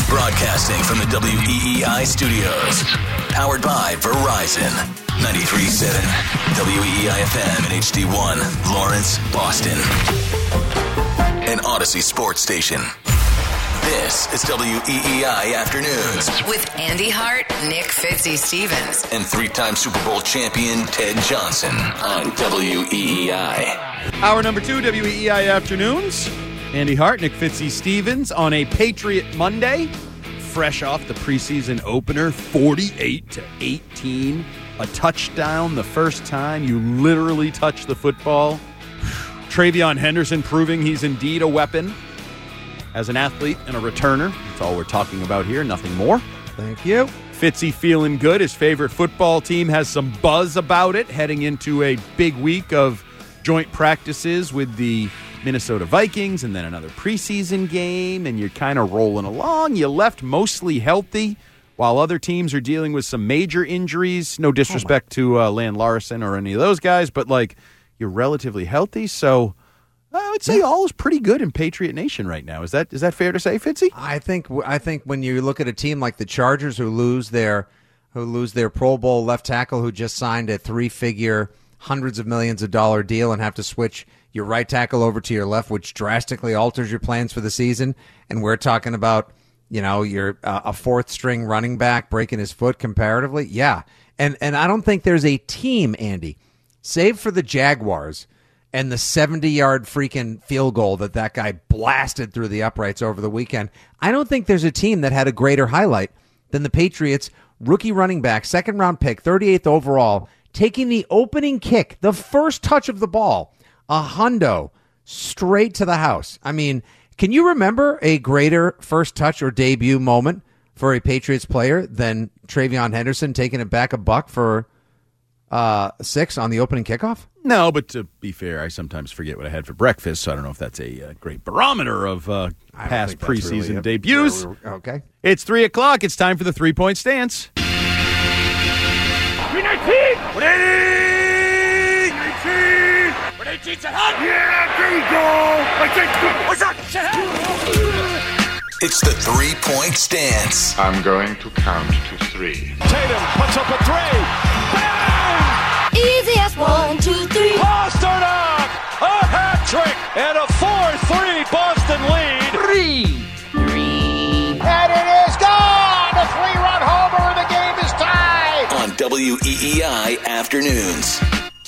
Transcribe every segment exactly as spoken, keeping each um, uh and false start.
Broadcasting from the W E E I studios. Powered by Verizon. ninety-three point seven W E E I F M and H D one, Lawrence, Boston. An Odyssey sports station. This is W E E I Afternoons. With Andy Hart, Nick Fitzy-Stevens. And three-time Super Bowl champion Ted Johnson on W E E I. Hour number two, W E E I Afternoons. Andy Hart, Nick Fitzy-Stevens on a Patriot Monday. Fresh off the preseason opener, forty-eight to eighteen. A touchdown the first time you literally touch the football. TreVeyon Henderson proving he's indeed a weapon as an athlete and a returner. That's all we're talking about here, nothing more. Thank you. Fitzy feeling good. His favorite football team has some buzz about it, heading into a big week of joint practices with the Minnesota Vikings and then another preseason game, and you're kind of rolling along. You left mostly healthy while other teams are dealing with some major injuries. No disrespect oh to uh, Land Larson or any of those guys, but like you're relatively healthy, so I would say yeah. all is pretty good in Patriot Nation right now. Is that is that fair to say, Fitzy? I think I think when you look at a team like the Chargers who lose their who lose their Pro Bowl left tackle who just signed a three-figure, hundreds of millions of dollar deal and have to switch your right tackle over to your left, which drastically alters your plans for the season, and we're talking about, you know, you're uh, a fourth string running back breaking his foot comparatively. Yeah. And and I don't think there's a team, Andy, save for the Jaguars and the seventy-yard freaking field goal that that guy blasted through the uprights over the weekend. I don't think there's a team that had a greater highlight than the Patriots rookie running back, second round pick, thirty-eighth overall, taking the opening kick, the first touch of the ball, a hundo straight to the house. I mean, can you remember a greater first touch or debut moment for a Patriots player than TreVeyon Henderson taking it back a buck for uh, six on the opening kickoff? No, but to be fair, I sometimes forget what I had for breakfast, so I don't know if that's a uh, great barometer of uh, past preseason really debuts. A, okay. It's three o'clock. It's time for the three-point stance. It's the three-point stance. I'm going to count to three. Tatum puts up a three. Bang! Easy as one, two, three. Pasternak! A hat trick and a four three Boston lead. Three. Three. And it is gone! A three-run homer and the game is tied! On W E E I Afternoons.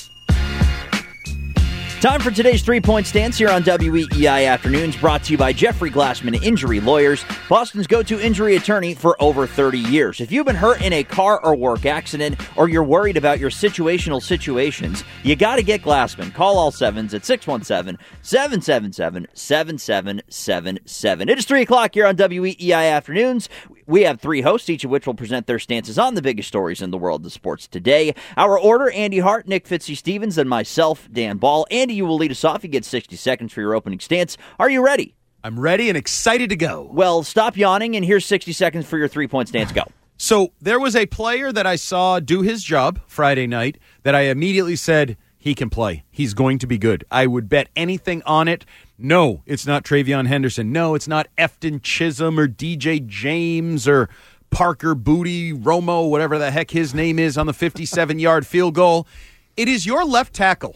Time for today's three-point stance here on W E E I Afternoons, brought to you by Jeffrey Glassman Injury Lawyers, Boston's go-to injury attorney for over thirty years. If you've been hurt in a car or work accident, or you're worried about your situational situations, you got to get Glassman. Call all sevens at six one seven, seven seven seven, seven seven seven seven. It is three o'clock here on W E E I Afternoons. We have three hosts, each of which will present their stances on the biggest stories in the world of sports today. Our order, Andy Hart, Nick Fitzy-Stevens, and myself, Dan Ball. Andy, you will lead us off. You get sixty seconds for your opening stance. Are you ready? I'm ready and excited to go. Well, stop yawning, and here's sixty seconds for your three-point stance. Go. So there was a player that I saw do his job Friday night that I immediately said, he can play. He's going to be good. I would bet anything on it. No, it's not TreVeyon Henderson. No, it's not Efton Chisholm or D J James or Parker Booty Romo, whatever the heck his name is, on the fifty-seven-yard field goal. It is your left tackle,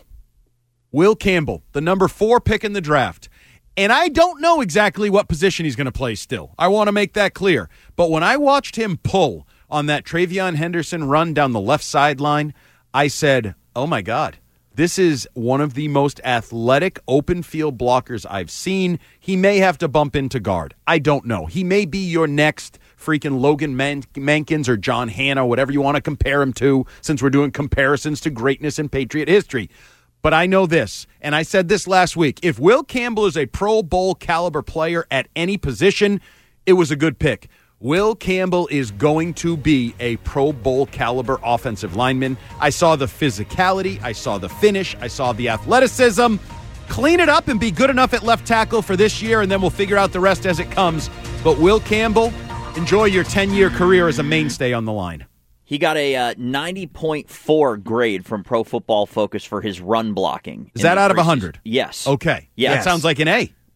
Will Campbell, the number four pick in the draft. And I don't know exactly what position he's going to play still. I want to make that clear. But when I watched him pull on that TreVeyon Henderson run down the left sideline, I said, oh, my God. This is one of the most athletic open field blockers I've seen. He may have to bump into guard. I don't know. He may be your next freaking Logan Man- Mankins or John Hanna, whatever you want to compare him to, since we're doing comparisons to greatness in Patriot history. But I know this, and I said this last week. If Will Campbell is a Pro Bowl caliber player at any position, it was a good pick. Will Campbell is going to be a Pro Bowl caliber offensive lineman. I saw the physicality. I saw the finish. I saw the athleticism. Clean it up and be good enough at left tackle for this year, and then we'll figure out the rest as it comes. But Will Campbell, enjoy your ten-year career as a mainstay on the line. He got a uh, ninety point four grade from Pro Football Focus for his run blocking. Is that out of one hundred? Yes. Okay. Yes. That sounds like an A.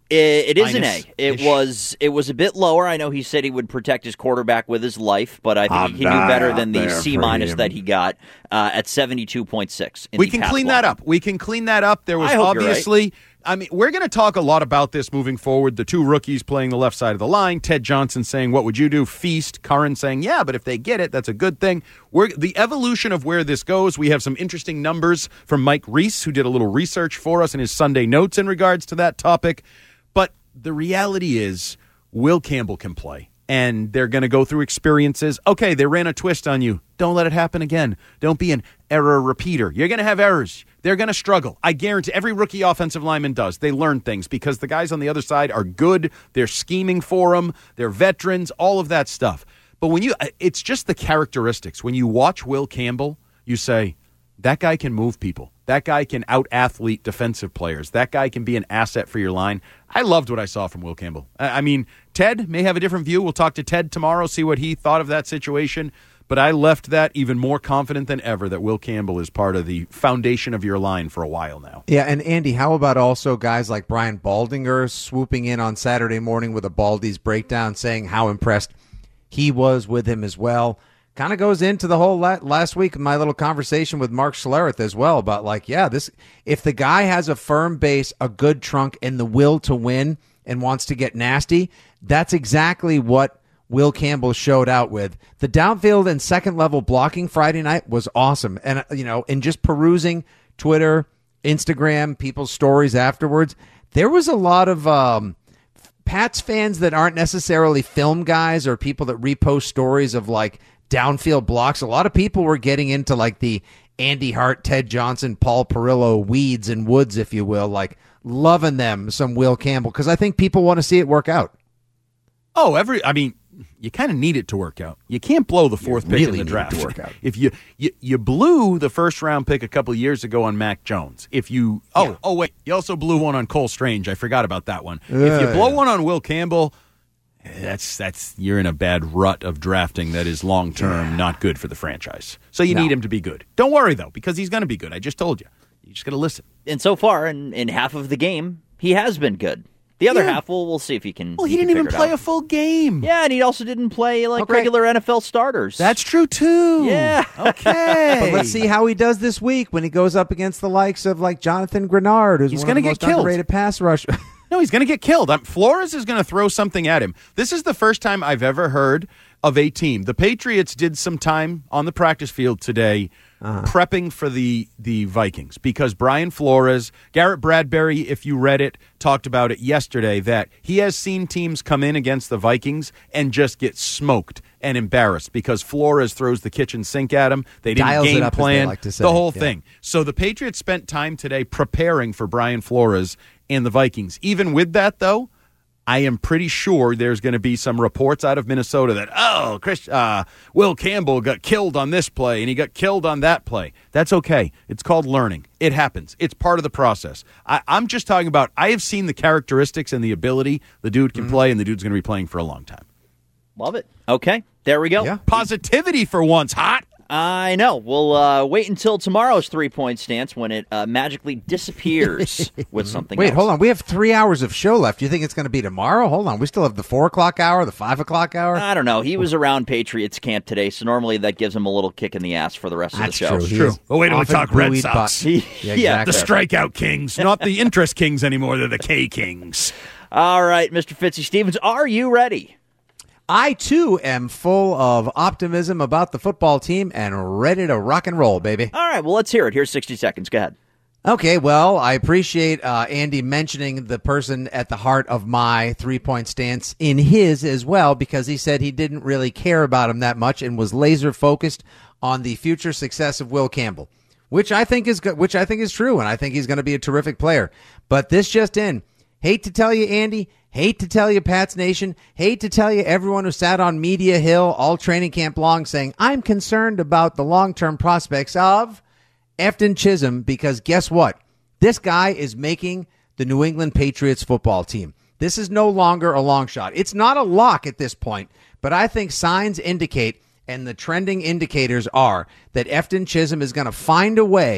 It, it is Minus an A. It ish. was it was a bit lower. I know he said he would protect his quarterback with his life, but I think he, he knew better than the C minus that he got uh, at seventy-two point six. We can clean that up. We can clean that up. There was I hope you're obviously. right. I mean, we're going to talk a lot about this moving forward. The two rookies playing the left side of the line. Ted Johnson saying, "What would you do?" Feast. Curran saying, "Yeah, but if they get it, that's a good thing." We're the evolution of where this goes. We have some interesting numbers from Mike Reese, who did a little research for us in his Sunday notes in regards to that topic. But the reality is, Will Campbell can play, and they're going to go through experiences. Okay, they ran a twist on you. Don't let it happen again. Don't be an error repeater. You're going to have errors. They're going to struggle. I guarantee every rookie offensive lineman does. They learn things because the guys on the other side are good. They're scheming for them. They're veterans, all of that stuff. But when you, it's just the characteristics. When you watch Will Campbell, you say, that guy can move people. That guy can out-athlete defensive players. That guy can be an asset for your line. I loved what I saw from Will Campbell. I mean, Ted may have a different view. We'll talk to Ted tomorrow, see what he thought of that situation. But I left that even more confident than ever that Will Campbell is part of the foundation of your line for a while now. Yeah, and Andy, how about also guys like Brian Baldinger swooping in on Saturday morning with a Baldy's breakdown saying how impressed he was with him as well. Kind of goes into the whole la- last week, my little conversation with Mark Schlereth as well about like, yeah, this if the guy has a firm base, a good trunk, and the will to win and wants to get nasty, that's exactly what Will Campbell showed out with. The downfield and second level blocking Friday night was awesome. And, you know, in just perusing Twitter, Instagram, people's stories afterwards, there was a lot of um, Pats fans that aren't necessarily film guys or people that repost stories of like downfield blocks. A lot of people were getting into like the Andy Hart, Ted Johnson, Paul Perillo weeds and woods, if you will, like loving them some Will Campbell because I think people want to see it work out. Oh, every, I mean, you kind of need it to work out. You can't blow the fourth You pick really in the need draft. it to work out. If you, you you blew the first round pick a couple of years ago on Mac Jones. If you oh Yeah. oh wait, you also blew one on Cole Strange. I forgot about that one. Uh, if you blow yeah. one on Will Campbell, that's that's you're in a bad rut of drafting that is long term not good for the franchise. So you No. need him to be good. Don't worry though, because he's going to be good. I just told you. You just got to listen. And so far, in, in half of the game, he has been good. The other Yeah. half, we'll we'll see if he can. Well, he, can didn't even figure it play out. a full game. Yeah, and he also didn't play like Okay. regular N F L starters. That's true too. Yeah. Okay. But let's see how he does this week when he goes up against the likes of like Jonathan Grenard, who's He's one gonna of the get most killed. underrated pass rush. No, he's going to get killed. Um, Flores is going to throw something at him. This is the first time I've ever heard of a team. The Patriots did some time on the practice field today uh-huh. prepping for the, the Vikings because Brian Flores, Garrett Bradbury, if you read it, talked about it yesterday, that he has seen teams come in against the Vikings and just get smoked and embarrassed because Flores throws the kitchen sink at him. They didn't Dials it game up, as they plan, like to say. the whole Yeah. thing. So the Patriots spent time today preparing for Brian Flores and the Vikings. Even with that, though, I am pretty sure there's going to be some reports out of Minnesota that, oh, Chris, uh, Will Campbell got killed on this play and he got killed on that play. That's okay. It's called learning. It happens. It's part of the process. I, I'm just talking about I have seen the characteristics and the ability the dude can mm-hmm. play, and the dude's going to be playing for a long time. Love it. Okay, there we go. Yeah. Positivity for once. Hot. I know. We'll uh, wait until tomorrow's three-point stance when it uh, magically disappears with something Wait, else. hold on. We have three hours of show left. Do you think it's going to be tomorrow? Hold on. We still have the four o'clock hour, the five o'clock hour. I don't know. He was around Patriots camp today, so normally that gives him a little kick in the ass for the rest That's of the show. true. He True. is Well, wait till we often talk Red buoyed Sox. by- yeah, yeah, The exactly. strikeout kings, not the interest kings anymore. They're the K kings. All right, Mister Fitzy Stevens, are you ready? I, too, am full of optimism about the football team and ready to rock and roll, baby. All right, well, let's hear it. Here's sixty seconds. Go ahead. Okay, well, I appreciate uh, Andy mentioning the person at the heart of my three-point stance in his as well, because he said he didn't really care about him that much and was laser-focused on the future success of Will Campbell, which I think is go- which I think is true, and I think he's going to be a terrific player. But this just in, hate to tell you, Andy, hate to tell you, Pats Nation, hate to tell you, everyone who sat on Media Hill all training camp long saying, I'm concerned about the long-term prospects of Efton Chisholm, because guess what? This guy is making the New England Patriots football team. This is no longer a long shot. It's not a lock at this point, but I think signs indicate, and the trending indicators are, that Efton Chisholm is going to find a way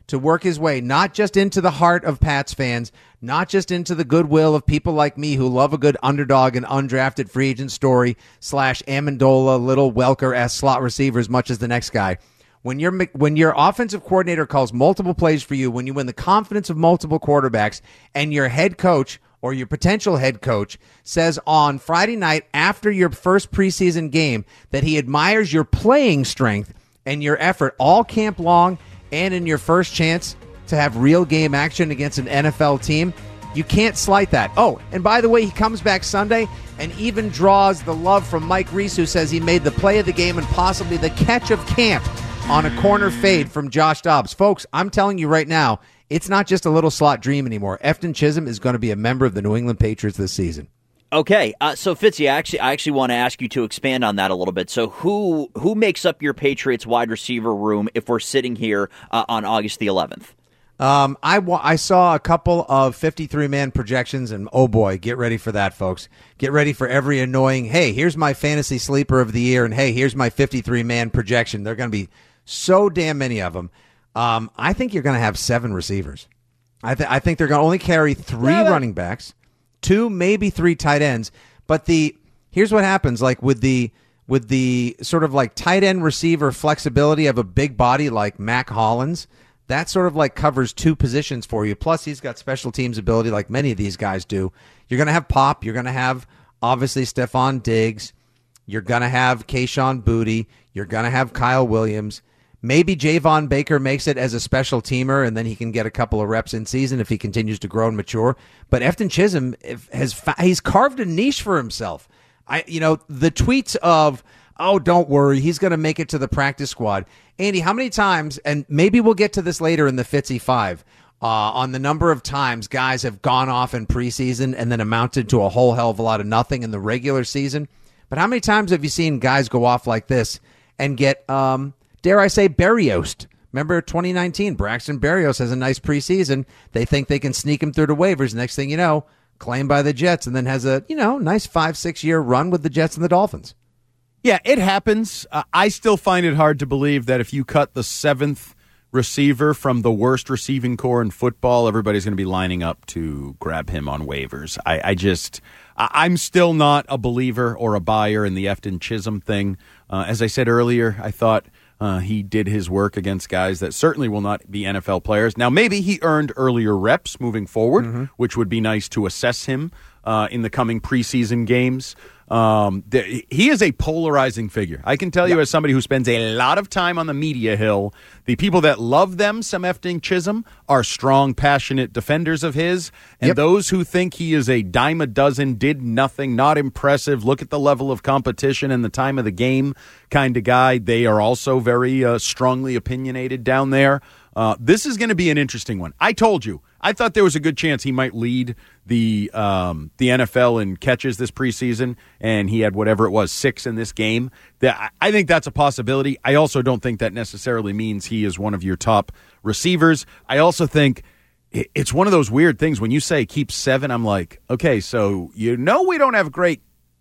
to work his way not just into the heart of Pats fans, not just into the goodwill of people like me who love a good underdog and undrafted free agent story slash Amendola, little Welker-esque slot receiver as much as the next guy. When your when your offensive coordinator calls multiple plays for you, when you win the confidence of multiple quarterbacks, and your head coach or your potential head coach says on Friday night after your first preseason game that he admires your playing strength and your effort all camp long and in your first chance to have real game action against an N F L team, you can't slight that. Oh, and by the way, he comes back Sunday and even draws the love from Mike Reese, who says he made the play of the game and possibly the catch of camp on a corner fade from Josh Dobbs. Folks, I'm telling you right now, it's not just a little slot dream anymore. Efton Chisholm is going to be a member of the New England Patriots this season. Okay, uh, so Fitzy, I actually, I actually want to ask you to expand on that a little bit. So, who who makes up your Patriots wide receiver room if we're sitting here uh, on August the eleventh? Um, I wa- I saw a couple of fifty-three man projections, and oh boy, get ready for that, folks. Get ready for every annoying. Hey, here's my fantasy sleeper of the year, and hey, here's my fifty-three man projection. They're going to be so damn many of them. Um, I think you're going to have seven receivers. I, th- I think they're going to only carry three yeah, running backs, two, maybe three tight ends. But the here's what happens: like with the with the sort of like tight end receiver flexibility of a big body like Mac Hollins, that sort of like covers two positions for you. Plus, he's got special teams ability like many of these guys do. You're going to have Pop. You're going to have obviously Stephon Diggs. You're going to have Kayshon Boutte. You're going to have Kyle Williams. Maybe Javon Baker makes it as a special teamer, and then he can get a couple of reps in season if he continues to grow and mature. But Efton Chisholm has he's carved a niche for himself. I, you know, the tweets of, oh, don't worry, he's going to make it to the practice squad. Andy, how many times, and maybe we'll get to this later in the Fitzy Five, uh, on the number of times guys have gone off in preseason and then amounted to a whole hell of a lot of nothing in the regular season. But how many times have you seen guys go off like this and get, um, dare I say, Berrios? Remember twenty nineteen, Braxton Berrios has a nice preseason. They think they can sneak him through the waivers. Next thing you know, claimed by the Jets, and then has a, you know, nice five, six year run with the Jets and the Dolphins. Yeah, it happens. Uh, I still find it hard to believe that if you cut the seventh receiver from the worst receiving core in football, everybody's going to be lining up to grab him on waivers. I, I just, I, I'm still not a believer or a buyer in the Efton Chisholm thing. Uh, as I said earlier, I thought uh, he did his work against guys that certainly will not be N F L players. Now, maybe he earned earlier reps moving forward, mm-hmm. which would be nice to assess him uh, in the coming preseason games. Um, th- he is a polarizing figure. I can tell you, yep. as somebody who spends a lot of time on the media hill, the people that love them, some Efton Chisholm, are strong, passionate defenders of his. And yep. those who think he is a dime a dozen, did nothing, not impressive, look at the level of competition and the time of the game kind of guy, they are also very uh, strongly opinionated down there. Uh, this is going to be an interesting one. I told you, I thought there was a good chance he might lead the um, the N F L in catches this preseason, and he had whatever it was, six in this game. That I think that's a possibility. I also don't think that necessarily means he is one of your top receivers. I also think it's one of those weird things when you say keep seven, I'm like, okay, so you know we don't have great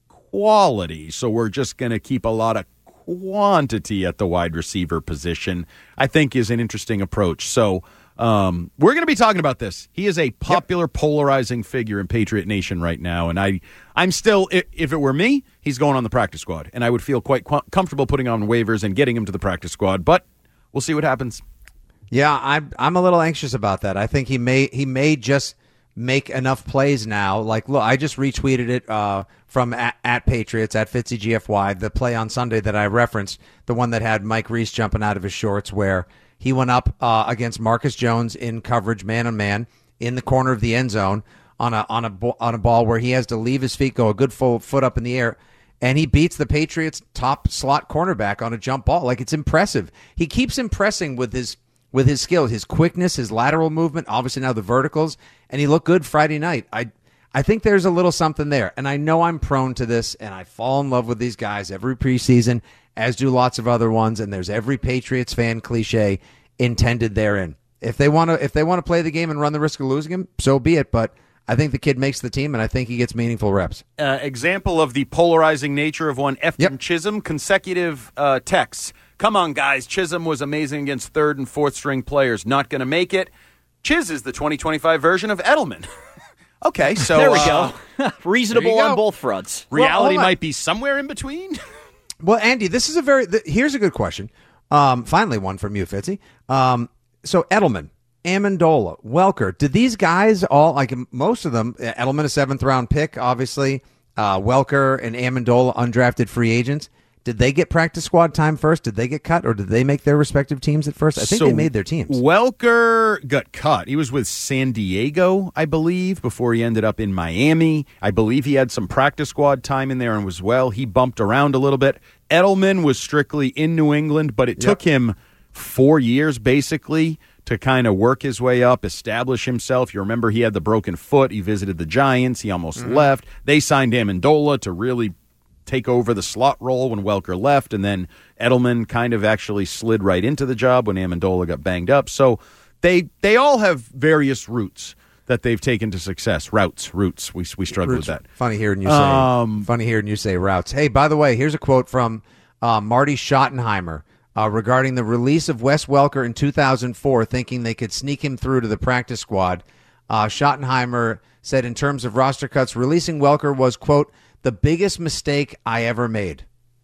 quality, so we're just going to keep a lot of quantity at the wide receiver position, I think is an interesting approach. So um, we're going to be talking about this. He is a popular, yep. polarizing figure in Patriot Nation right now, and I, I'm still, if it were me, he's going on the practice squad, and I would feel quite qu- comfortable putting on waivers and getting him to the practice squad, but we'll see what happens. Yeah, I'm I'm a little anxious about that. I think he may he may just make enough plays now. Like, look, I just retweeted it uh, from at, at Patriots, at Fitzy G F Y, the play on Sunday that I referenced, the one that had Mike Reese jumping out of his shorts where he went up uh, against Marcus Jones in coverage, man-on-man, in the corner of the end zone on a on a, on a ball where he has to leave his feet, go a good full foot up in the air, and he beats the Patriots' top slot cornerback on a jump ball. Like, it's impressive. He keeps impressing with his with his skill, his quickness, his lateral movement, obviously now the verticals, and he looked good Friday night. I I think there's a little something there, and I know I'm prone to this, and I fall in love with these guys every preseason, as do lots of other ones, and there's every Patriots fan cliche intended therein. If they want to if they want to play the game and run the risk of losing him, so be it, but I think the kid makes the team, and I think he gets meaningful reps. Uh, example of the polarizing nature of one Efton yep. Chisholm, consecutive uh, texts come on, guys, Chisholm was amazing against third and fourth string players. Not going to make it. Chiz is the twenty twenty-five version of Edelman. Okay, so there we uh, go. Reasonable go. on both fronts. Reality well, might be somewhere in between. Well, Andy, this is a very. Th- here's a good question. Um, finally, one from you, Fitzy. Um, so Edelman, Amendola, Welker. Did these guys all like most of them? Edelman, a seventh round pick, obviously. Uh, Welker and Amendola, undrafted free agents. Did they get practice squad time first? Did they get cut, or did they make their respective teams at first? I think So they made their teams. Welker got cut. He was with San Diego, I believe, before he ended up in Miami. I believe he had some practice squad time in there and was well. He bumped around a little bit. Edelman was strictly in New England, but it Yep. took him four years, basically, to kind of work his way up, establish himself. You remember he had the broken foot. He visited the Giants. He almost mm-hmm. left. They signed Amendola to really take over the slot role when Welker left, and then Edelman kind of actually slid right into the job when Amendola got banged up. So they they all have various routes that they've taken to success. Routes, routes. We we struggle Roots. with that. Funny hearing you say. Um, funny hearing you say routes. Hey, by the way, here's a quote from uh, Marty Schottenheimer uh, regarding the release of Wes Welker in two thousand four, thinking they could sneak him through to the practice squad. Uh, Schottenheimer said, in terms of roster cuts, releasing Welker was, quote, the biggest mistake I ever made.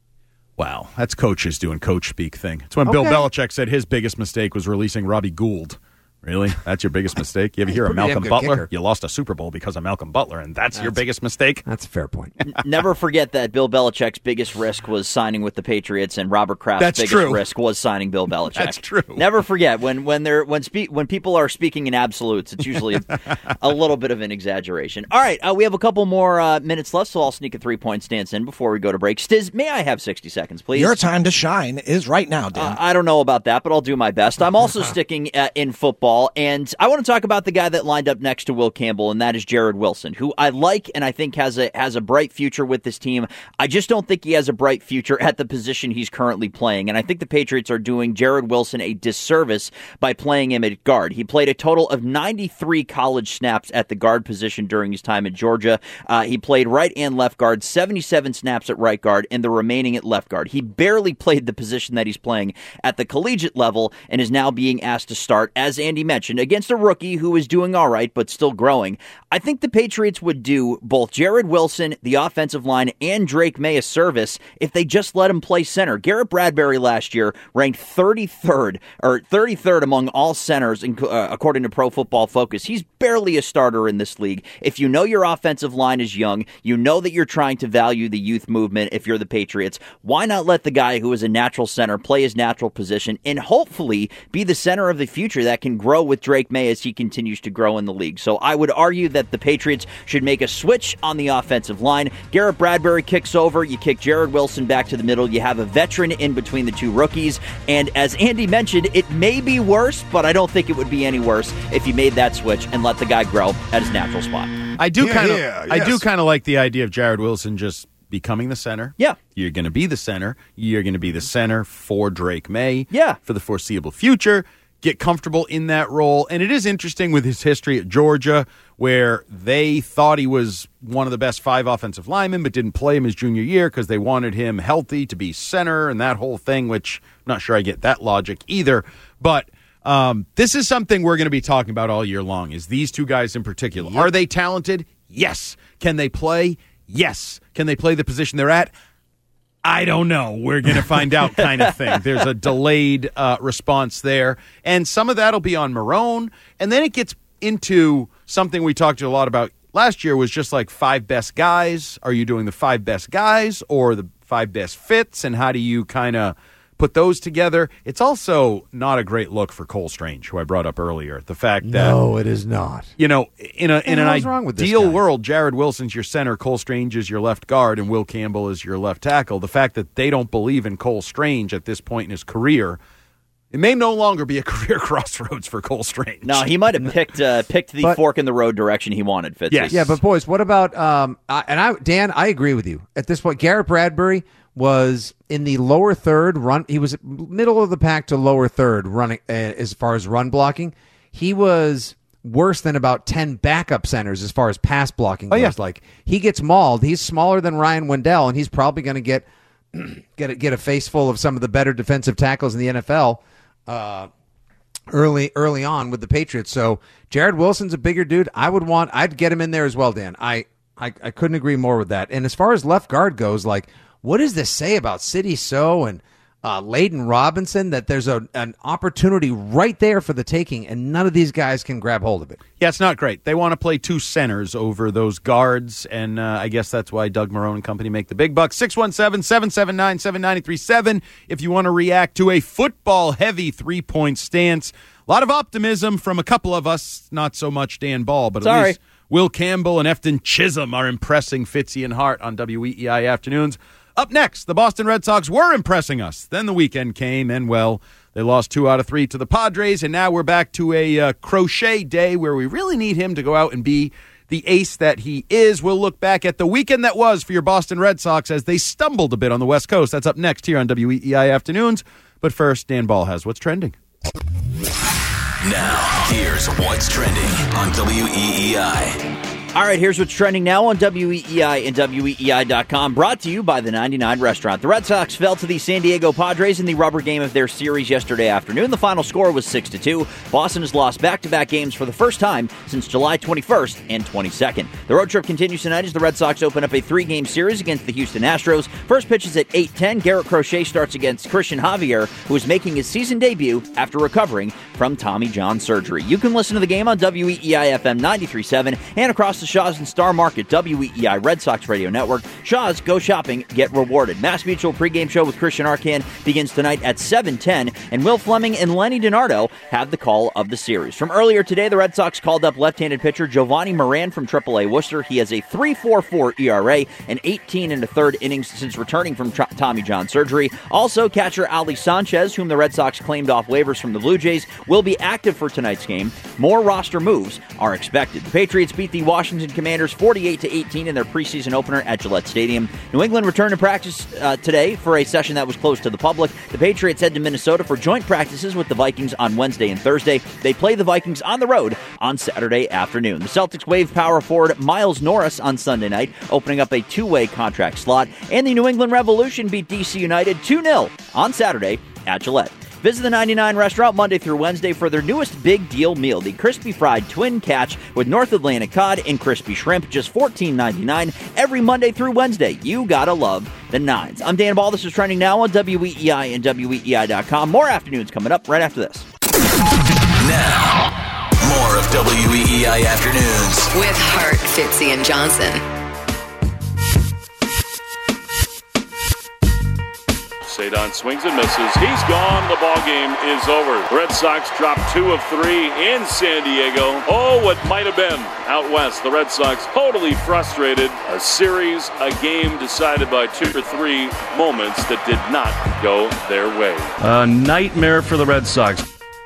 Wow, that's coaches doing coach speak thing. It's when Bill Okay. Belichick said his biggest mistake was releasing Robbie Gould. Really? That's your biggest mistake? You ever hear of pretty damn Malcolm good Butler? kicker. You lost a Super Bowl because of Malcolm Butler, and that's, that's your biggest mistake? That's a fair point. Never forget that Bill Belichick's biggest risk was signing with the Patriots, and Robert Kraft's That's biggest true. risk was signing Bill Belichick. That's true. Never forget when when they're when spe- when people are speaking in absolutes, it's usually a, a little bit of an exaggeration. All right, uh, we have a couple more uh, minutes left, so I'll sneak a three point stance in before we go to break. Stiz, may I have sixty seconds, please? Your time to shine is right now, Dan. Uh, I don't know about that, but I'll do my best. I'm also sticking uh, in football, and I want to talk about the guy that lined up next to Will Campbell, and that is Jared Wilson, who I like and I think has a has a bright future with this team. I just don't think he has a bright future at the position he's currently playing, and I think the Patriots are doing Jared Wilson a disservice by playing him at guard. He played a total of ninety-three college snaps at the guard position during his time at Georgia. Uh, he played right and left guard, seventy-seven snaps at right guard, and the remaining at left guard. He barely played the position that he's playing at the collegiate level and is now being asked to start, as Andy mentioned, against a rookie who is doing all right but still growing. I think the Patriots would do both Jared Wilson, the offensive line, and Drake May a service if they just let him play center. Garrett Bradbury last year ranked thirty-third or thirty-third among all centers in, uh, according to Pro Football Focus. He's barely a starter in this league. If you know your offensive line is young, you know that you're trying to value the youth movement if you're the Patriots, why not let the guy who is a natural center play his natural position and hopefully be the center of the future that can grow with Drake May as he continues to grow in the league. So I would argue that the Patriots should make a switch on the offensive line. Garrett Bradbury kicks over, you kick Jared Wilson back to the middle, you have a veteran in between the two rookies, and as Andy mentioned, it may be worse, but I don't think it would be any worse if you made that switch and let the guy grow at his natural spot. I do Yeah, kind of yeah, I do yes. kind of like the idea of Jared Wilson just becoming the center. Yeah. You're going to be the center. You're going to be the center for Drake May. Yeah. For the foreseeable future. Get comfortable in that role. And it is interesting with his history at Georgia, where they thought he was one of the best five offensive linemen, but didn't play him his junior year because they wanted him healthy to be center and that whole thing, which I'm not sure I get that logic either. But um, this is something we're going to be talking about all year long, is these two guys in particular. Yep. Are they talented? Yes. Can they play? Yes. Can they play the position they're at? I don't know. We're going to find out kind of thing. There's a delayed uh, response there. And some of that will be on Marrone. And then it gets into something we talked to a lot about last year, was just like five best guys. Are you doing the five best guys or the five best fits? And how do you kind of put those together? It's also not a great look for Cole Strange, who I brought up earlier. The fact that No, it is not. You know, in a in an hell's wrong with this ideal guy? world, Jared Wilson's your center, Cole Strange is your left guard, and Will Campbell is your left tackle. The fact that they don't believe in Cole Strange at this point in his career, it may no longer be a career crossroads for Cole Strange. No, he might have picked uh, picked the But- fork in the road direction he wanted, Fitzy. Yes. Yeah, but boys, what about um? I, and I, Dan, I agree with you. At this point, Garrett Bradbury was in the lower third run. He was middle of the pack to lower third running uh, as far as run blocking. He was worse than about ten backup centers as far as pass blocking Oh, goes. yeah. Like, he gets mauled. He's smaller than Ryan Wendell, and he's probably going to get get a, get a face full of some of the better defensive tackles in the N F L uh, early early on with the Patriots. So Jared Wilson's a bigger dude. I would want, I'd get him in there as well, Dan. I, I, I couldn't agree more with that. And as far as left guard goes, like, what does this say about City So and uh, Layden Robinson, that there's a, an opportunity right there for the taking, and none of these guys can grab hold of it? Yeah, it's not great. They want to play two centers over those guards, and uh, I guess that's why Doug Marrone and company make the big bucks. six one seven, seven seven nine, seven nine three seven if you want to react to a football-heavy three-point stance. A lot of optimism from a couple of us, not so much Dan Ball, but at Sorry. least Will Campbell and Efton Chisholm are impressing Fitzy and Hart on W E E I Afternoons. Up next, the Boston Red Sox were impressing us. Then the weekend came, and, well, they lost two out of three to the Padres, and now we're back to a uh, crochet day where we really need him to go out and be the ace that he is. We'll look back at the weekend that was for your Boston Red Sox as they stumbled a bit on the West Coast. That's up next here on W E E I Afternoons. But first, Dan Ball has what's trending. Now, here's what's trending on W E E I. All right, here's what's trending now on W E E I and W E E I dot com, brought to you by the ninety-nine Restaurant. The Red Sox fell to the San Diego Padres in the rubber game of their series yesterday afternoon. The final score was six to two. Boston has lost back-to-back games for the first time since July twenty-first and twenty-second. The road trip continues tonight as the Red Sox open up a three-game series against the Houston Astros. First pitch is at eight ten. Garrett Crochet starts against Christian Javier, who is making his season debut after recovering from Tommy John surgery. You can listen to the game on W E E I F M ninety-three point seven and across the Shaw's and Star Market W E E I Red Sox Radio Network. Shaw's, go shopping, get rewarded. Mass Mutual pregame show with Christian Arcan begins tonight at seven ten, and Will Fleming and Lenny DiNardo have the call of the series. From earlier today, the Red Sox called up left-handed pitcher Giovanni Moran from triple A Worcester. He has a three point four four E R A and eighteen and a third innings since returning from tr- Tommy John surgery. Also, catcher Ali Sanchez, whom the Red Sox claimed off waivers from the Blue Jays, will be active for tonight's game. More roster moves are expected. The Patriots beat the Washington Commanders forty-eight to eighteen in their preseason opener at Gillette Stadium. New England returned to practice uh, today for a session that was closed to the public. The Patriots head to Minnesota for joint practices with the Vikings on Wednesday and Thursday. They play the Vikings on the road on Saturday afternoon. The Celtics waived power forward Miles Norris on Sunday night, opening up a two-way contract slot. And the New England Revolution beat D C United two nil on Saturday at Gillette. Visit the ninety-nine Restaurant Monday through Wednesday for their newest big deal meal, the crispy fried twin catch with North Atlantic cod and crispy shrimp, just fourteen ninety-nine every Monday through Wednesday. You gotta love the nines. I'm Dan Ball. This is trending now on W E E I and W E E I dot com. More afternoons coming up right after this. Now, more of W E E I Afternoons with Hart, Fitzy, and Johnson. Cedon swings and misses. He's gone. The ball game is over. The Red Sox drop two of three in San Diego. Oh, what might have been out west. The Red Sox totally frustrated. A series, a game decided by two or three moments that did not go their way. A nightmare for the Red Sox.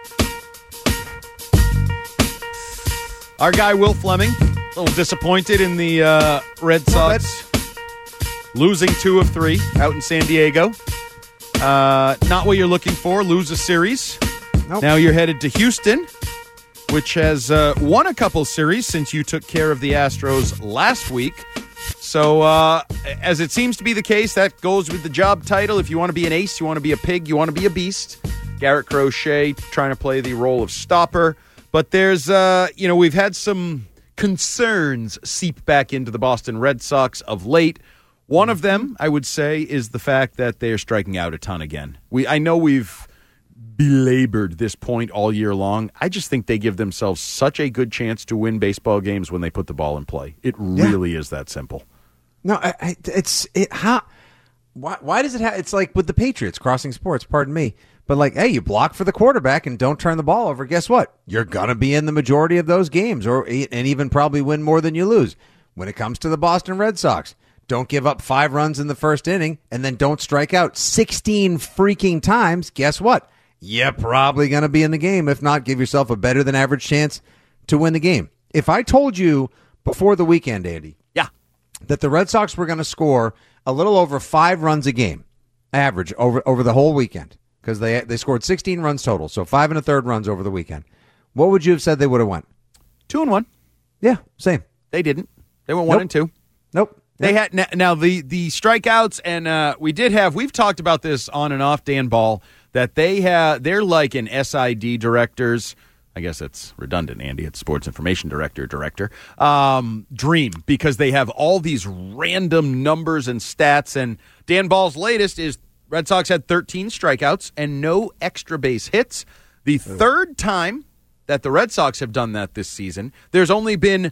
Our guy Will Fleming, a little disappointed in the uh, Red Sox losing two of three out in San Diego. Uh, not what you're looking for. Lose a series. Nope. Now you're headed to Houston, which has uh, won a couple series since you took care of the Astros last week. So, uh, as it seems to be the case, that goes with the job title. If you want to be an ace, you want to be a pig, you want to be a beast. Garrett Crochet trying to play the role of stopper. But there's, uh, you know, we've had some concerns seep back into the Boston Red Sox of late. One of them, I would say, is the fact that they're striking out a ton again. We, I know we've belabored this point all year long. I just think they give themselves such a good chance to win baseball games when they put the ball in play. It really yeah. is that simple. No, I, I, it's it. How? Why? Why does it have? It's like with the Patriots crossing sports. Pardon me, but like, hey, you block for the quarterback and don't turn the ball over. Guess what? You're gonna be in the majority of those games, or and even probably win more than you lose. When it comes to the Boston Red Sox. Don't give up five runs in the first inning, and then don't strike out sixteen freaking times. Guess what? You're probably going to be in the game. If not, give yourself a better than average chance to win the game. If I told you before the weekend, Andy, yeah, that the Red Sox were going to score a little over five runs a game, average, over over the whole weekend, because they they scored sixteen runs total, so five and a third runs over the weekend, what would you have said they would have went? Two and one. Yeah, same. They didn't. They went one nope. and two. Nope. They had now the the strikeouts, and uh, we did have. We've talked about this on and off, Dan Ball, that they have. They're like an S I D directors. I guess it's redundant, Andy. It's Sports Information Director, Director. Um, dream, because they have all these random numbers and stats. And Dan Ball's latest is Red Sox had thirteen strikeouts and no extra base hits. The Ooh. third time that the Red Sox have done that this season. There's only been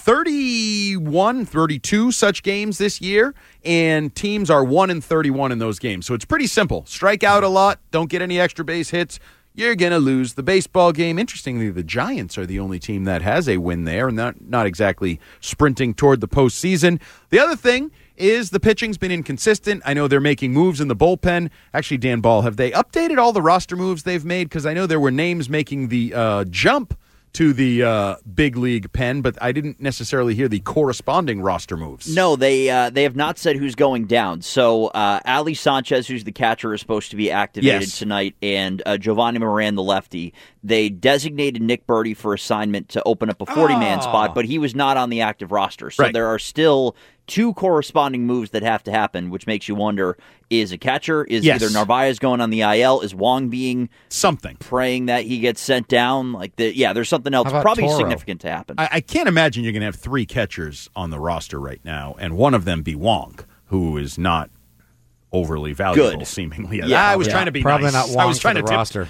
thirty-one, thirty-two such games this year, and teams are one and thirty-one in those games. So it's pretty simple. Strike out a lot, don't get any extra base hits. You're going to lose the baseball game. Interestingly, the Giants are the only team that has a win there, and not, not exactly sprinting toward the postseason. The other thing is the pitching's been inconsistent. I know they're making moves in the bullpen. Actually, Dan Ball, have they updated all the roster moves they've made? Because I know there were names making the uh, jump to the uh, big league pen, but I didn't necessarily hear the corresponding roster moves. No, they uh, they have not said who's going down. So uh, Ali Sanchez, who's the catcher, is supposed to be activated yes. tonight, and uh, Giovanni Moran, the lefty. They designated Nick Birdie for assignment to open up a forty-man oh. spot, but he was not on the active roster. So right. there are still two corresponding moves that have to happen, which makes you wonder, is a catcher, is yes. either Narvaez going on the I L, is Wong being something, praying that he gets sent down? Like the Yeah, there's something else probably Toro? significant to happen. I, I can't imagine you're going to have three catchers on the roster right now, and one of them be Wong, who is not overly valuable, Good. seemingly. Yeah, yeah I was yeah, trying to be probably nice. not Wong I was trying for to the tip- roster.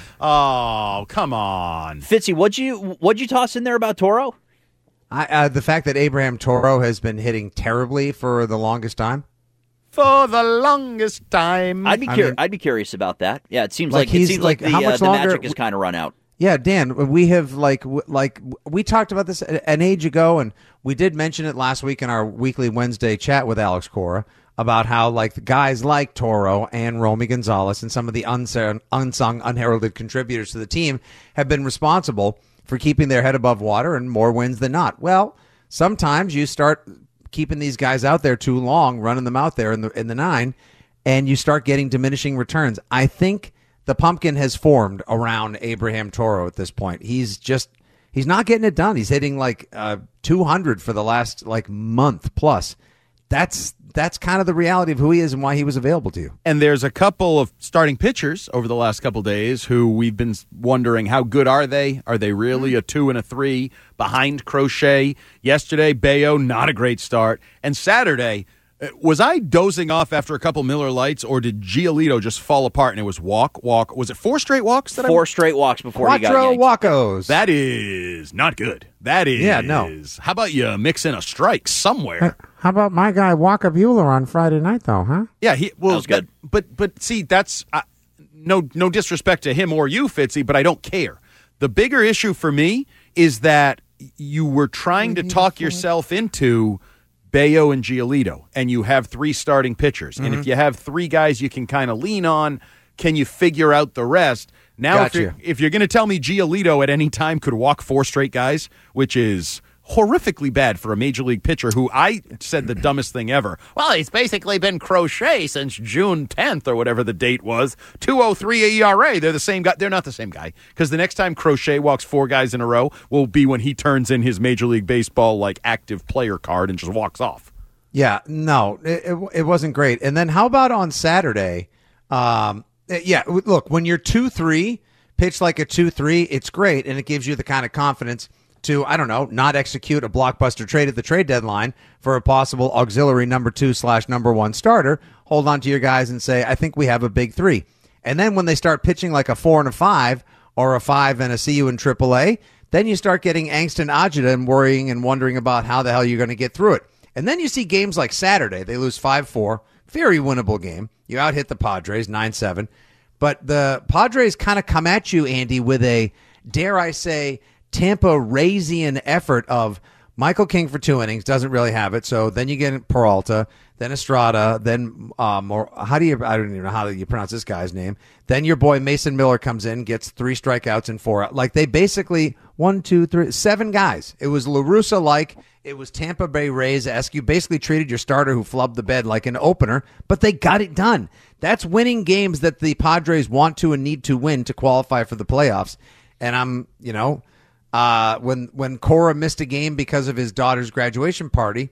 Oh, come on, Fitzy, what'd you what'd you toss in there about Toro? I, uh, the fact that Abraham Toro has been hitting terribly for the longest time. For the longest time, I'd be I cur- mean, I'd be curious about that. Yeah, it seems like like, it he's- seems like, like, how the, uh, much the longer- magic has kind of run out. Yeah, Dan, we have like w- like we talked about this an age ago, and we did mention it last week in our weekly Wednesday chat with Alex Cora about how like the guys like Toro and Romy Gonzalez and some of the unsung, unsung, unheralded contributors to the team have been responsible for keeping their head above water and more wins than not. Well, sometimes you start keeping these guys out there too long, running them out there in the in the nine, and you start getting diminishing returns. I think the pumpkin has formed around Abraham Toro at this point. He's just he's not getting it done. He's hitting like uh, two hundred for the last like month plus. That's that's kind of the reality of who he is and why he was available to you. And there's a couple of starting pitchers over the last couple days who we've been wondering how good are they? Are they really a two and a three behind Crochet? Yesterday, Bayo, not a great start. And Saturday, was I dozing off after a couple Miller Lights, or did Giolito just fall apart and it was walk, walk? Was it four straight walks? That Four I... straight walks before Quattro he got yanked. Wacos. That is not good. That is. Yeah, no. How about you mix in a strike somewhere? How about my guy Walker Buehler on Friday night, though, huh? Yeah, he well, that was good. That, but but see, that's uh, no no disrespect to him or you, Fitzy, but I don't care. The bigger issue for me is that you were trying to talk yourself into Bayo and Giolito, and you have three starting pitchers. Mm-hmm. And if you have three guys you can kind of lean on, can you figure out the rest? Now, Got if you're, you. if you're going to tell me Giolito at any time could walk four straight guys, which is horrifically bad for a major league pitcher who I said the dumbest thing ever. Well, he's basically been Crochet since June tenth or whatever the date was. two oh three E R A. They're the same guy. They're not the same guy, because the next time Crochet walks four guys in a row will be when he turns in his Major League Baseball like active player card and just walks off. Yeah, no, it, it, it wasn't great. And then how about on Saturday? Um, yeah, look, when you're two three, pitch like a two three, it's great, and it gives you the kind of confidence to, I don't know, not execute a blockbuster trade at the trade deadline for a possible auxiliary number two slash number one starter. Hold on to your guys and say, I think we have a big three. And then when they start pitching like a four and a five or a five and a C U in triple A, then you start getting angst and agita and worrying and wondering about how the hell you're going to get through it. And then you see games like Saturday. They lose five four. Very winnable game. You out-hit the Padres nine seven. But the Padres kind of come at you, Andy, with a, dare I say, Tampa Raysian effort of Michael King for two innings, doesn't really have it. So then you get Peralta, then Estrada, then um, or how do you, I don't even know how you pronounce this guy's name. Then your boy Mason Miller comes in, gets three strikeouts and four. Like they basically, one, two, three, seven guys. It was La Russa-like. It was Tampa Bay Rays-esque. You basically treated your starter who flubbed the bed like an opener, but they got it done. That's winning games that the Padres want to and need to win to qualify for the playoffs. And I'm, you know, uh, when when Cora missed a game because of his daughter's graduation party,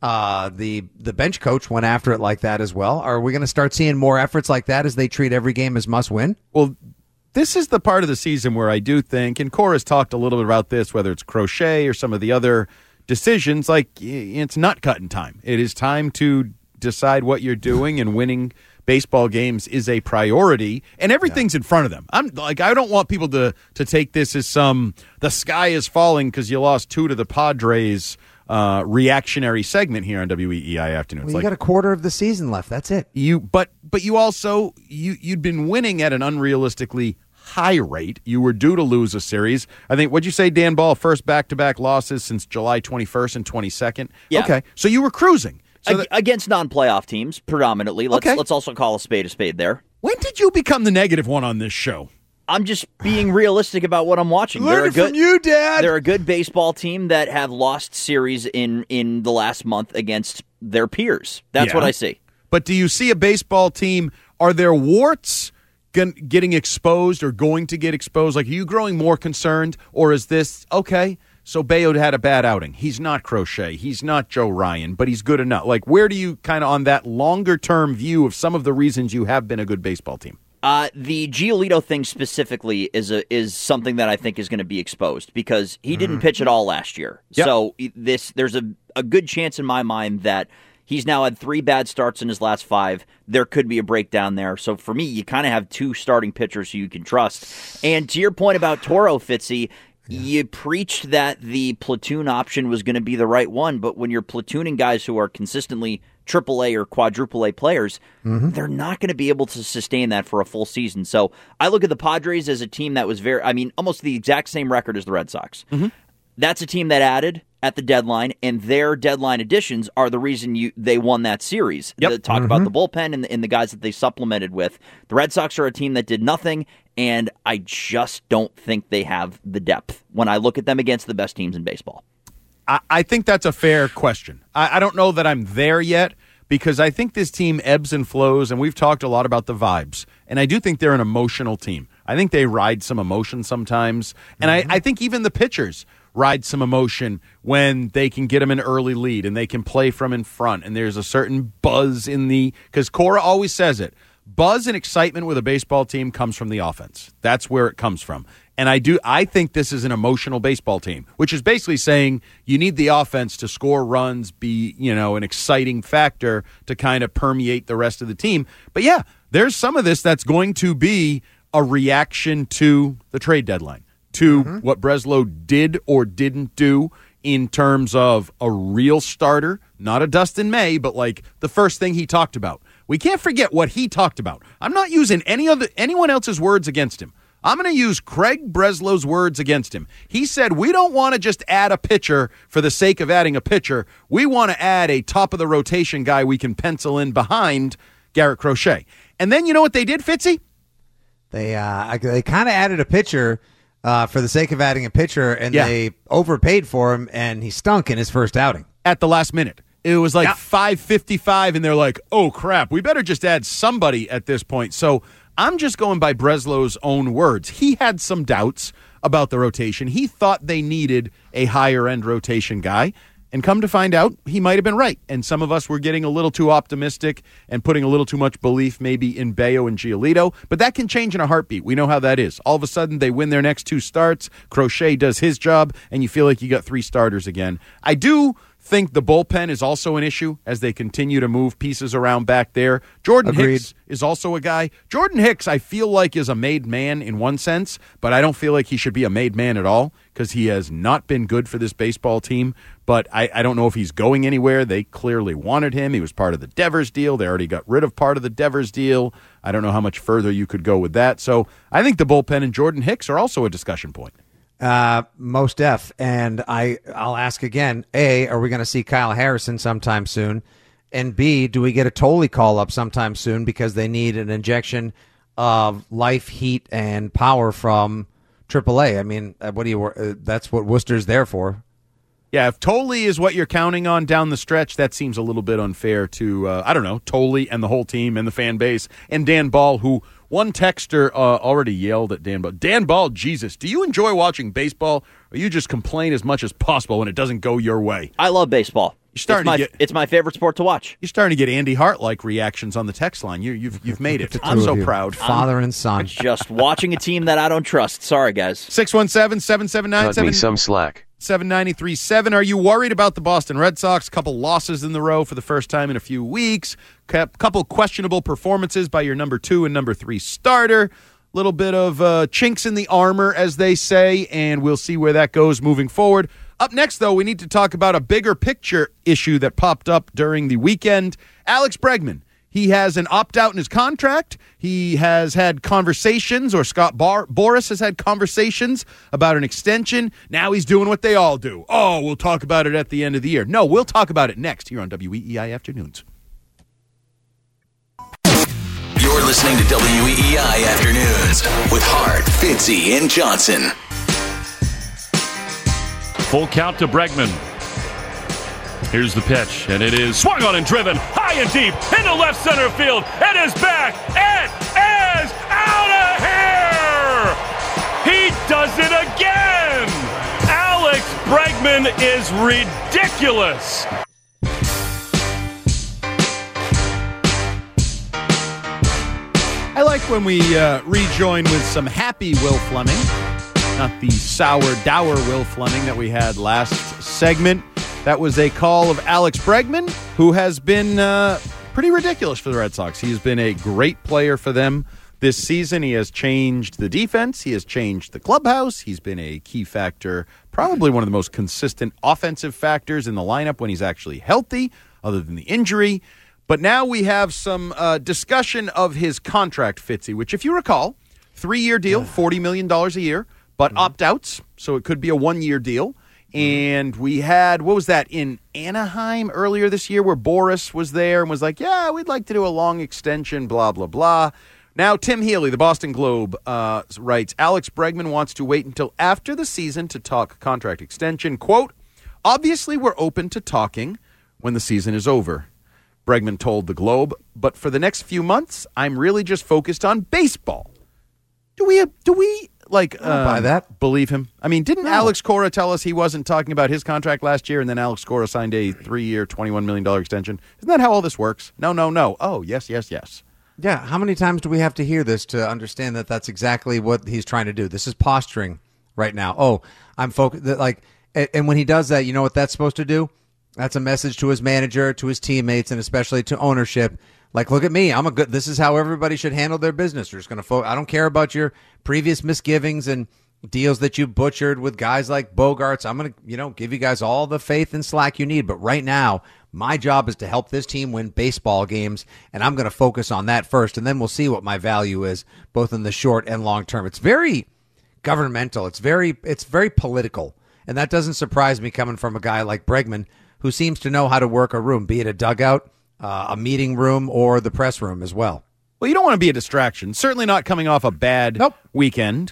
Uh, the the bench coach went after it like that as well. Are we going to start seeing more efforts like that as they treat every game as must win? Well, this is the part of the season where I do think, and Cora's talked a little bit about this, whether it's Crochet or some of the other decisions, like it's nut cutting time. It is time to decide what you're doing, and winning baseball games is a priority, and everything's yeah. in front of them. I'm like, I don't want people to to take this as some the sky is falling because you lost two to the Padres uh, reactionary segment here on W E E I Afternoons. Well, you like, got a quarter of the season left. That's it. You, but but you also you you'd been winning at an unrealistically high rate. You were due to lose a series. I think, what'd you say, Dan Ball? First back-to-back losses since July twenty-first and twenty-second. Yeah. Okay, so you were cruising. So Ag- against non-playoff teams, predominantly. Let's Okay. let's also call a spade a spade there. When did you become the negative one on this show? I'm just being realistic about what I'm watching. Learn they're a it good, from you, Dad. They're a good baseball team that have lost series in, in the last month against their peers. That's Yeah. what I see. But do you see a baseball team, are there warts g- getting exposed or going to get exposed? Like, are you growing more concerned, or is this, okay, so Bayo had a bad outing. He's not Crochet. He's not Joe Ryan, but he's good enough. Like, where do you kind of, on that longer-term view of some of the reasons you have been a good baseball team? Uh, the Giolito thing specifically is a, is something that I think is going to be exposed because he didn't pitch at all last year. Yep. So this there's a, a good chance in my mind that he's now had three bad starts in his last five. There could be a breakdown there. So for me, you kind of have two starting pitchers who you can trust. And to your point about Toro, Fitzy, yeah. you preached that the platoon option was going to be the right one, but when you're platooning guys who are consistently triple A or quadruple A players, mm-hmm. they're not going to be able to sustain that for a full season. So I look at the Padres as a team that was very, I mean, almost the exact same record as the Red Sox. Mm-hmm. That's a team that added at the deadline, and their deadline additions are the reason you they won that series. Yep. The, talk mm-hmm. about the bullpen and the, and the guys that they supplemented with. The Red Sox are a team that did nothing, and I just don't think they have the depth when I look at them against the best teams in baseball. I, I think that's a fair question. I, I don't know that I'm there yet because I think this team ebbs and flows, and we've talked a lot about the vibes, and I do think they're an emotional team. I think they ride some emotion sometimes, and mm-hmm. I, I think even the pitchers ride some emotion when they can get them an early lead and they can play from in front, and there's a certain buzz in the – because Cora always says it. Buzz and excitement with a baseball team comes from the offense. That's where it comes from. And I do. I think this is an emotional baseball team, which is basically saying you need the offense to score runs, be, you know, an exciting factor to kind of permeate the rest of the team. But yeah, there's some of this that's going to be a reaction to the trade deadline, to mm-hmm. what Breslow did or didn't do in terms of a real starter, not a Dustin May, but like the first thing he talked about. We can't forget what he talked about. I'm not using any other anyone else's words against him. I'm going to use Craig Breslow's words against him. He said, we don't want to just add a pitcher for the sake of adding a pitcher. We want to add a top-of-the-rotation guy we can pencil in behind Garrett Crochet. And then you know what they did, Fitzy? They uh, they kind of added a pitcher uh, for the sake of adding a pitcher, and yeah. they overpaid for him, and he stunk in his first outing. At the last minute. It was like yeah. five fifty-five, and they're like, oh, crap, we better just add somebody at this point. So I'm just going by Breslow's own words. He had some doubts about the rotation. He thought they needed a higher-end rotation guy. And come to find out, he might have been right. And some of us were getting a little too optimistic and putting a little too much belief maybe in Bayo and Giolito. But that can change in a heartbeat. We know how that is. All of a sudden, they win their next two starts. Crochet does his job, and you feel like you got three starters again. I do think the bullpen is also an issue as they continue to move pieces around back there. Jordan Agreed. Hicks is also a guy. Jordan Hicks, I feel like, is a made man in one sense, but I don't feel like he should be a made man at all because he has not been good for this baseball team. But I, I don't know if he's going anywhere. They clearly wanted him. He was part of the Devers deal. They already got rid of part of the Devers deal. I don't know how much further you could go with that. So I think the bullpen and Jordan Hicks are also a discussion point. Uh, most F, and I, I'll ask again, A, are we going to see Kyle Harrison sometime soon? And B, do we get a Tolley call-up sometime soon because they need an injection of life, heat, and power from triple A? I mean, uh, what do you? Uh, that's what Worcester's there for. Yeah, if Tolley is what you're counting on down the stretch, that seems a little bit unfair to, uh, I don't know, Tolley and the whole team and the fan base, and Dan Ball, who one texter uh, already yelled at Dan Ball. Dan Ball, Jesus, do you enjoy watching baseball, or you just complain as much as possible when it doesn't go your way? I love baseball. You're starting it's my, to get, it's my favorite sport to watch. You're starting to get Andy Hart-like reactions on the text line. You, you've you've made it. I'm so proud. Father and son. Just watching a team that I don't trust. Sorry, guys. six one seven, seven seven nine, Cut me some slack. seven nine three seven. Are you worried about the Boston Red Sox? Couple losses in the row for the first time in a few weeks. Couple questionable performances by your number two and number three starter. Little bit of uh, chinks in the armor, as they say, and we'll see where that goes moving forward. Up next, though, we need to talk about a bigger picture issue that popped up during the weekend. Alex Bregman. He has an opt-out in his contract. He has had conversations, or Scott Bar- Boras has had conversations about an extension. Now he's doing what they all do. Oh, we'll talk about it at the end of the year. No, we'll talk about it next here on W E E I Afternoons. You're listening to W E E I Afternoons with Hart, Fitzy, and Johnson. Full count to Bregman. Here's the pitch, and it is swung on and driven high and deep into left center field. It is back. It is out of here. He does it again. Alex Bregman is ridiculous. I like when we uh, rejoin with some happy Will Fleming, not the sour, dour Will Fleming that we had last segment. That was a call of Alex Bregman, who has been uh, pretty ridiculous for the Red Sox. He has been a great player for them this season. He has changed the defense. He has changed the clubhouse. He's been a key factor, probably one of the most consistent offensive factors in the lineup when he's actually healthy, other than the injury. But now we have some uh, discussion of his contract, Fitzy, which, if you recall, three-year deal, forty million dollars a year, but mm-hmm. opt-outs, so it could be a one-year deal. And we had, what was that, in Anaheim earlier this year, where Boras was there and was like, yeah, we'd like to do a long extension, blah, blah, blah. Now, Tim Healy, the Boston Globe, uh, writes, Alex Bregman wants to wait until after the season to talk contract extension. Quote, obviously we're open to talking when the season is over, Bregman told the Globe, but for the next few months, I'm really just focused on baseball. Do we, do we, like, uh, buy that. believe him? I mean, didn't No. Alex Cora tell us he wasn't talking about his contract last year, and then Alex Cora signed a three-year, twenty-one million dollars extension? Isn't that how all this works? No, no, no. Oh, yes, yes, yes. Yeah, how many times do we have to hear this to understand that that's exactly what he's trying to do? This is posturing right now. Oh, I'm focused. Like, and, and when he does that, you know what that's supposed to do? That's a message to his manager, to his teammates, and especially to ownership. Like, look at me. I'm a good. This is how everybody should handle their business. We're just going to focus. I don't care about your previous misgivings and deals that you butchered with guys like Bogarts. I'm going to, you know, give you guys all the faith and slack you need. But right now, my job is to help this team win baseball games, and I'm going to focus on that first, and then we'll see what my value is, both in the short and long term. It's very governmental. It's very, it's very political, and that doesn't surprise me coming from a guy like Bregman, who seems to know how to work a room, be it a dugout, uh, a meeting room, or the press room as well. Well, you don't want to be a distraction. Certainly not coming off a bad nope. weekend.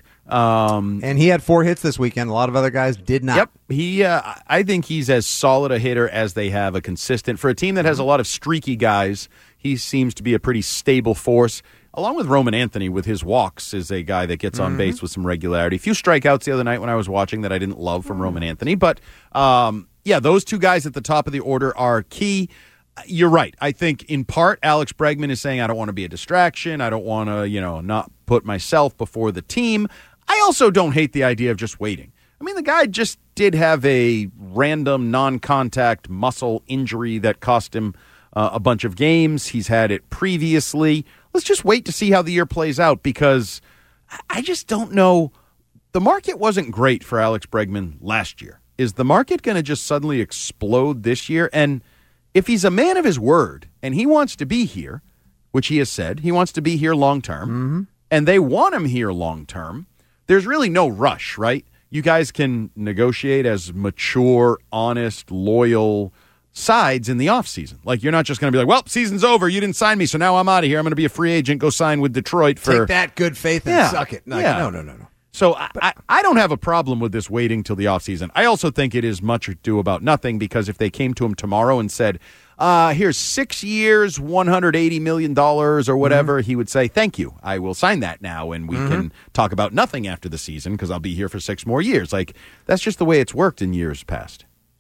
Um, and he had four hits this weekend. A lot of other guys did not. Yep. He, uh, I think he's as solid a hitter as they have, a consistent. For a team that has a lot of streaky guys, he seems to be a pretty stable force. Along with Roman Anthony with his walks, is a guy that gets on mm-hmm. base with some regularity. A few strikeouts the other night when I was watching that I didn't love from mm-hmm. Roman Anthony. But, um, yeah, those two guys at the top of the order are key. You're right. I think in part Alex Bregman is saying I don't want to be a distraction. I don't want to, you know, not put myself before the team. I also don't hate the idea of just waiting. I mean, the guy just did have a random non-contact muscle injury that cost him uh, a bunch of games. He's had it previously. Let's just wait to see how the year plays out, because I just don't know. The market wasn't great for Alex Bregman last year. Is the market going to just suddenly explode this year? And if he's a man of his word and he wants to be here, which he has said, he wants to be here long term, mm-hmm. and they want him here long term, there's really no rush, right? You guys can negotiate as mature, honest, loyal sides in the offseason. Like, you're not just going to be like, well, season's over. You didn't sign me, so now I'm out of here. I'm going to be a free agent. Go sign with Detroit for... Take that good faith and yeah, suck it. Like, yeah. No, no, no, no. So I, I, I don't have a problem with this waiting till the offseason. I also think it is much ado about nothing, because if they came to him tomorrow and said, uh, here's six years, one hundred eighty million dollars or whatever, mm-hmm. he would say, thank you. I will sign that now, and we mm-hmm. can talk about nothing after the season because I'll be here for six more years. Like, that's just the way it's worked in years past.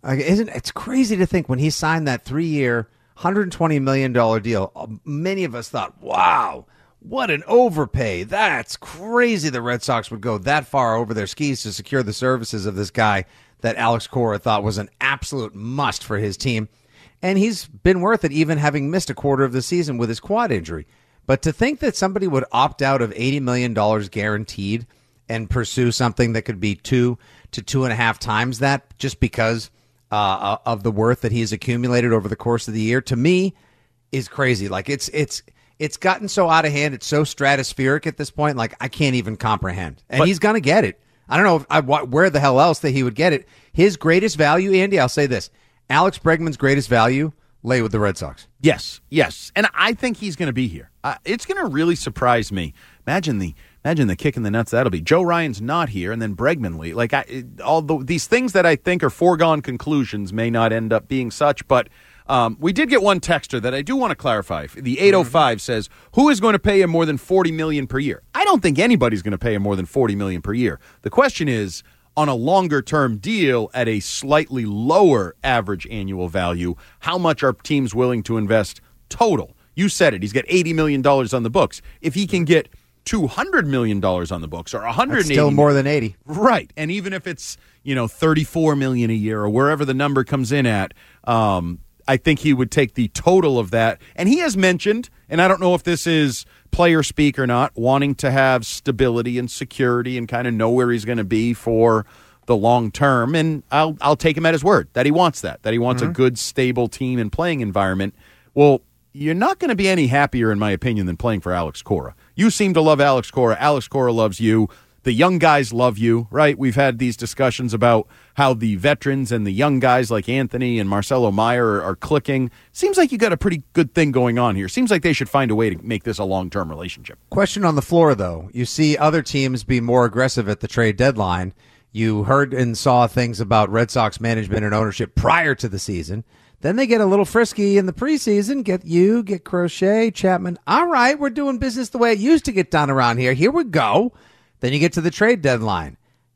Like, isn't it's crazy to think when he signed that three-year, one hundred twenty million dollars deal, many of us thought, wow, what an overpay. That's crazy the Red Sox would go that far over their skis to secure the services of this guy that Alex Cora thought was an absolute must for his team. And he's been worth it, even having missed a quarter of the season with his quad injury. But to think that somebody would opt out of eighty million dollars guaranteed and pursue something that could be two to two and a half times that just because uh, of the worth that he's accumulated over the course of the year, to me, is crazy. Like, it's it's it's gotten so out of hand. It's so stratospheric at this point. Like, I can't even comprehend. And but, he's going to get it. I don't know if I, where the hell else that he would get it. His greatest value, Andy, I'll say this. Alex Bregman's greatest value lay with the Red Sox. Yes, yes. And I think he's going to be here. Uh, it's going to really surprise me. Imagine the imagine the kick in the nuts that'll be. Joe Ryan's not here, and then Bregman Lee. Like, I, it, all the, these things that I think are foregone conclusions may not end up being such, but um, we did get one texter that I do want to clarify. The eight oh five mm-hmm. says, who is going to pay him more than forty million dollars per year? I don't think anybody's going to pay him more than forty million dollars per year. The question is, on a longer-term deal at a slightly lower average annual value, how much are teams willing to invest total? You said it. He's got eighty million dollars on the books. If he can get two hundred million dollars on the books or one hundred eighty That's still more than eighty. Right. And even if it's, you know, thirty-four million dollars a year or wherever the number comes in at, um, I think he would take the total of that. And he has mentioned, and I don't know if this is player speak or not, wanting to have stability and security and kind of know where he's going to be for the long term. And I'll I'll take him at his word that he wants that, that he wants mm-hmm. a good, stable team and playing environment. Well, you're not going to be any happier, in my opinion, than playing for Alex Cora. You seem to love Alex Cora. Alex Cora loves you. The young guys love you, right? We've had these discussions about how the veterans and the young guys like Anthony and Marcelo Meyer are, are clicking. Seems like you got a pretty good thing going on here. Seems like they should find a way to make this a long-term relationship. Question on the floor, though. You see other teams be more aggressive at the trade deadline. You heard and saw things about Red Sox management and ownership prior to the season. Then they get a little frisky in the preseason. Get you, get Crochet, Chapman. All right, we're doing business the way it used to get done around here. Here we go. Then you get to the trade deadline.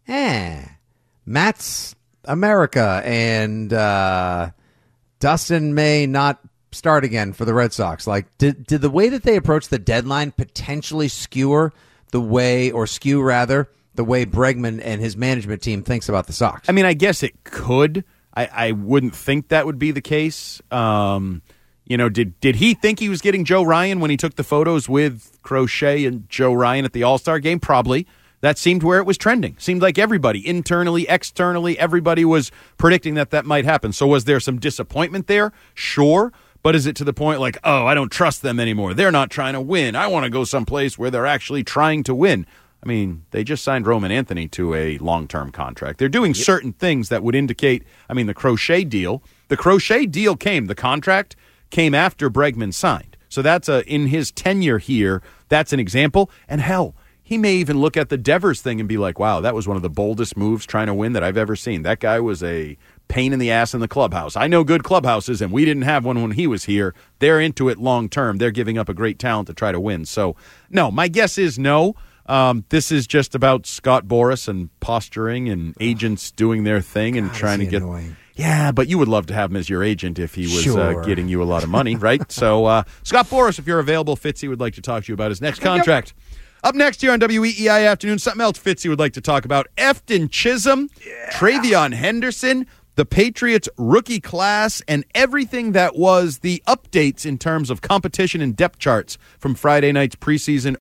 Eh, Matt's America, and uh, Dustin may not start again for the Red Sox. Like, did did the way that they approach the deadline potentially skewer the way, or skew rather, the way Bregman and his management team thinks about the Sox? I mean, I guess it could. I, I wouldn't think that would be the case. Um, you know, did did he think he was getting Joe Ryan when he took the photos with Crochet and Joe Ryan at the All-Star game? Probably. That seemed where it was trending. Seemed like everybody, internally, externally, everybody was predicting that that might happen. So was there some disappointment there? Sure. But is it to the point like, oh, I don't trust them anymore. They're not trying to win. I want to go someplace where they're actually trying to win. I mean, they just signed Roman Anthony to a long-term contract. They're doing yep. certain things that would indicate, I mean, the Crochet deal. The Crochet deal came, the contract came after Bregman signed. So that's a, in his tenure here, that's an example. And hell, he may even look at the Devers thing and be like, wow, that was one of the boldest moves trying to win that I've ever seen. That guy was a pain in the ass in the clubhouse. I know good clubhouses, and we didn't have one when he was here. They're into it long term. They're giving up a great talent to try to win. So, no, my guess is no. Um, this is just about Scott Boras and posturing and agents doing their thing and God, trying to get. Annoying. Yeah, but you would love to have him as your agent if he was sure. uh, getting you a lot of money, right? So, uh, Scott Boras, if you're available, Fitzy would like to talk to you about his next contract. Yep. Up next here on W E E I Afternoon, something else Fitzy would like to talk about. Efton Chisholm, yeah. Travion Henderson, the Patriots rookie class, and everything that was the updates in terms of competition and depth charts from Friday night's preseason